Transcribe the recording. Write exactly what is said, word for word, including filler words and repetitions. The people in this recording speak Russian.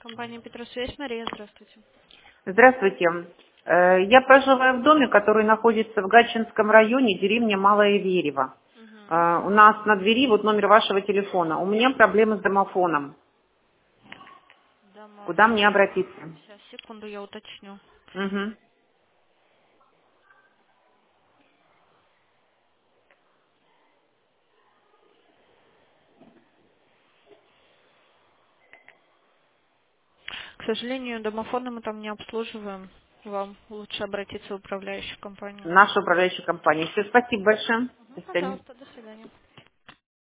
Компания Петросвязь, Мария, здравствуйте. Здравствуйте. Э, Я проживаю в доме, который находится в Гатчинском районе, деревня Малое Верево. Угу. Э, У нас на двери вот номер вашего телефона. У меня проблемы с домофоном. Куда мне Домофон. обратиться? Сейчас, секунду, я уточню. Мгм. К сожалению, домофоны мы там не обслуживаем. Вам лучше обратиться в управляющую компанию. Наша управляющая компания. Все, спасибо большое. Мгм, До свидания. пожалуйста, до свидания.